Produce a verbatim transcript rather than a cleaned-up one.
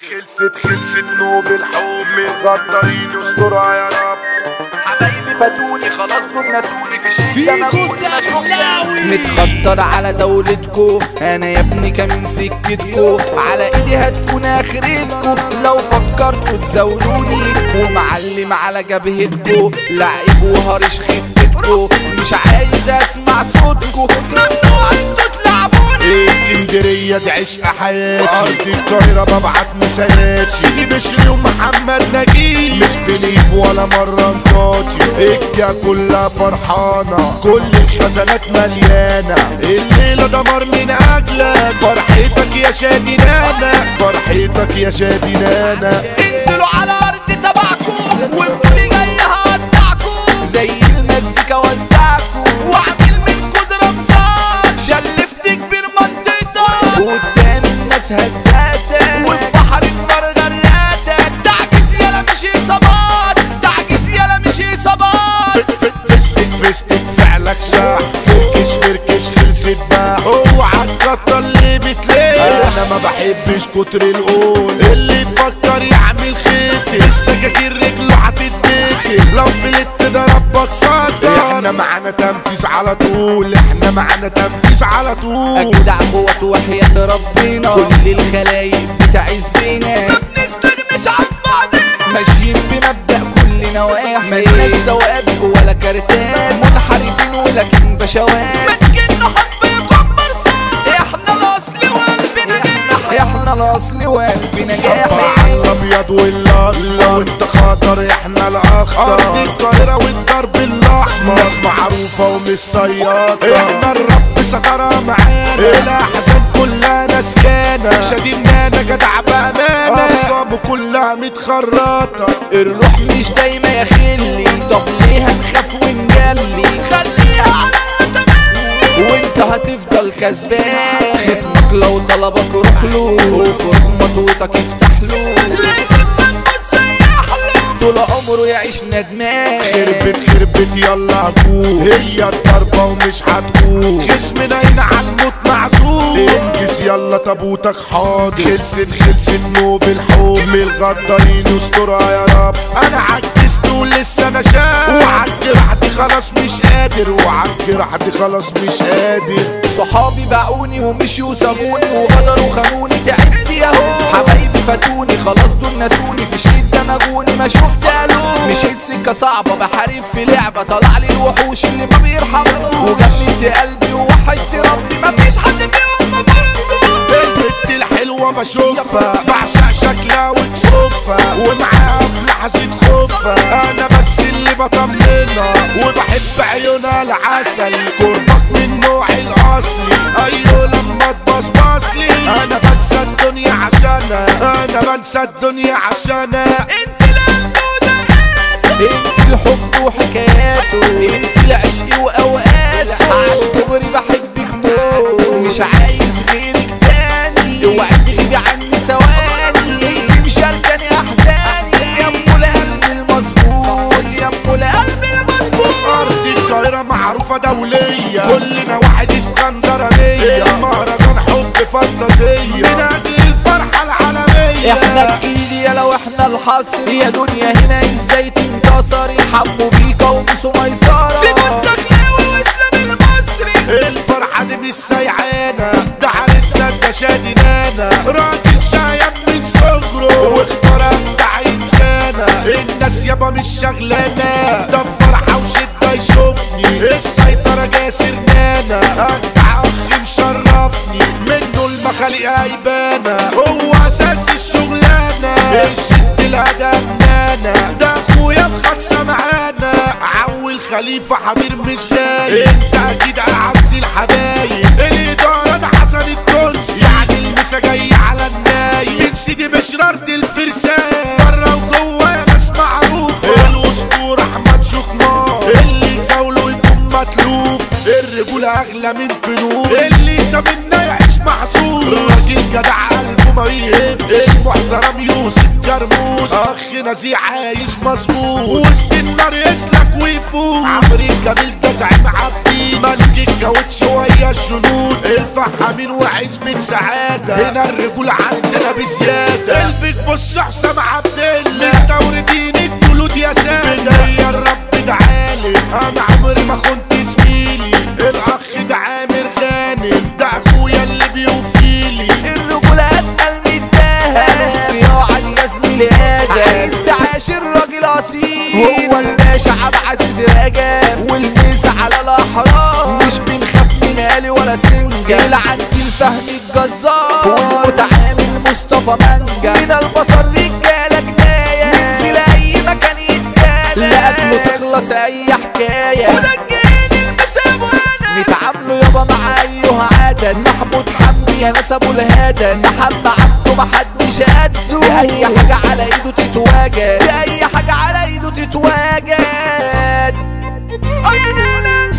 خلصت خلصت نوب الحب غدارين استرها يا رب. حبايبي فاتوني خلاص دول نسوني في الشيء فيكو الدخلاوي متخطر على دولتكو، انا يا ابني كمان سكتكو، على ايدي هتكون اخرتكو لو فكرتوا تزاولوني، ومعلم على جبهتكو لعيب وهرش خفتكو، مش عايز اسمع صوتكو، ممنوع انتوا تلعبوني. اسكندرية دي عشق حياتي، ارض القاهرة ببعت مساياتي، سيدي بشري ومحمد نجيب، مش بنيب ولا مرة نطاطي، الجا كلها فرحانة، كل الخزانات مليانة، الليلة دمار من اجلك، فرحتك يا شادي نانا، فرحتك يا شادي نانا. انزلوا على ارض تبعكم والفولي جاي هقطعكم، زي المزيكا وزعكم واعمل منكم درامزات، شلفت كبير منطقتك وقدام الناس هزاتك، وفي بحر النار غرقاتك، تعجز يالا مش اصابات، تعجز يالا مش اصابات. فستك فستك فعلك شاح، فركش فركش خلصت بقى، اوعى تكتر اللي بتلاقي، انا ما بحبش كتر القول، اللي يفكر يعمل خيط السكاكين رجله هتتبكي، لو فلت ده ربك صدر، احنا معانا تنفيذ على طول، احنا معانا تنفيذ على طول، اجدع قوة وحياة ربنا، كل الخلايق بتعزنا، ما بنستغناش عن بعضنا، ماشيين بمبدأ كل نواحي، مالناش سوابق ولا كارتات، منحرفين ولكن بشوات، متكن حب كومبارسات، احنا الاصل وقلبنا جاح، احنا الاصل وقلبنا جاح، الابيض والاصفر وانت خاطر احنا الاخضر، ارض القاهرة والدرب الاحمر، ناس معروفة ومش صيادة، احنا الرب سترى معانا، الاحزان كلها نسكانة، شادينا جدع بامانة، اقسامه كلها متخرطة، الروح مش دايما يا خلي، طب ليه هنخاف ونجلي، خليها على تملي وانت هتفضل كسبان، خصمك لو طلبك روح له، وفوق مضوطك افتح له، لازم تموت سيح له، طول عمره يعيش ندمان، خربت خربت يلا هجوم، هي الضربة ومش هتقوم، خصمنا هنا على الموت معزوم، انجز يلا تابوتك حاضر، خلصت خلصت نوب الحب، الغدارين استرها يا رب، انا عجزت ولسه انا شاب، وعالجرح دي خلاص مش قادر، وعالجرح دي خلاص مش قادر، صحابي باعوني ومشيوا وسابوني وغدروا خانوني، تعبت ياهو، حبايبي فاتوني خلاص دول نسوني، في الشدة مجوني ما شفت الوم، مشيت سكة صعبة بحارب في لعبة، طلع لي الوحوش اللي ما بيرحموش، وجننت قلبي ووحدت ربي مفيش حد فيهم ما برضوش، البت الحلوة بشوفها بعشق شكلها وكسوفها، ومعاها في لحظة خوفها، انا بس اللي بطمنها، وبحب عيونها العسل، قربك من نوعي الاصلي، ايوه لما تبصبصلي، انا بنسى الدنيا عشانها، انا بنسى الدنيا عشانها، انت القلب ودقاته، انت الحب وحكاياته، انت العشق واوقاته، عالكبري بحبك موت، مش عايز غيرك تاني، اوعي تغيبي عني ثواني، انت مشاركاني احزاني، يا ام القلب المظبوط، يا ام القلب المظبوط، ارض القاهرة معروفة دولية، كلنا واحد اسكندرانية، مهرجان حب فانتازية، من اجل الفرحة العالمية، احنا الجيل يا لو احنا الحصر، يا دنيا هنا ازاي تنتصري، حبوا بيكا ومسوا ميسرة، في الدخلاوي واسلام المصري، الفرحة دي مش سايعانا، ده عريسنا ده شادي نانا، راجل شايب من صغره، واختار ابدع انسانة، الناس يابا مش شغلانة، ده فرحة وشدة يشوفني، السيطرة جاسر نانا، ابدع اخ مشرفني، منه المخالق هيبانة، هو اساس الشغلانة، الشد الهدى نانا، ده اخويا بخمسة معانا، عول خليفة حبير مش غايب، انت اكيد اعز الحبايب، الادارة ده حسن التونسي، يعني المسا جاي على النايم، من سيدي بشرارة الفرسان، برا وجوه يا ناس معروفة، الاسطورة احمد شكمان، اللي يزاوله يكون متلوف، الرجولة اغلى من كنوز، اللي سابنا يعيش محظوظ، راجل جدع قلبه ما يهمش، المحترم يوسف كرموز، اخ نزيع عايش مظبوط، وسط النار يسلك ويفوت، عمري جميل ده زعيم عبدي، ملك الكاوتش ويا الجنود، الفحامين وعزبة سعادة، هنا الرجولة عندنا بزيادة، البيج بص حسام عبد الله مستوردين الجلود يا سادة يا الرب تعالي انا عمري ما خنت زميلي الاخ ده عامر غانم ده اخويا اللي بيوفيلي الرجولة اتقل من الدهب الصياعة دي يا زميلي ادم عايز تعاشر راجل اصيل هو الباشا عبد العزيز رجب والميس على الاحرار مش بنخاف من آلي ولا سنجة العنتي الفهم الجزار والمتعامل مصطفى منجا من البصر رجالة جناية ننزل اي مكان يتكلم لقبله تخلص اي حكاية وده الجيل المساب وانا نتعاملوا يابا مع ايها عدد محمود حمدي يا نسبه الهدى محمد عبده محدش قده دي اي حاجة على ايده تتواجد دي اي حاجة على ايده تتواجد اه يا نانا